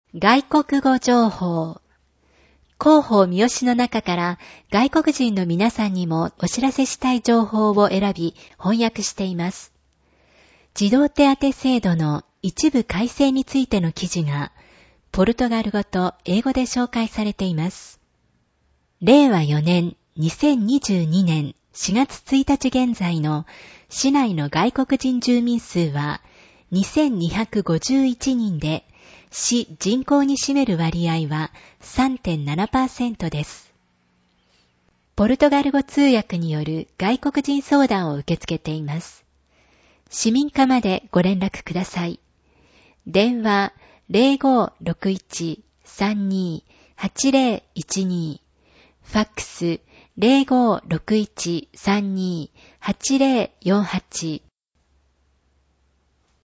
外国語情報。広報三好の中から外国人の皆さんにもお知らせしたい情報を選び翻訳しています。児童手当制度の一部改正についての記事がポルトガル語と英語で紹介されています。令和4年2022年4月1日現在の市内の外国人住民数は2251人で、市人口に占める割合は 3.7% です。ポルトガル語通訳による外国人相談を受け付けています。市民課までご連絡ください。電話 0561-32-8012 ファックス 0561-32-8048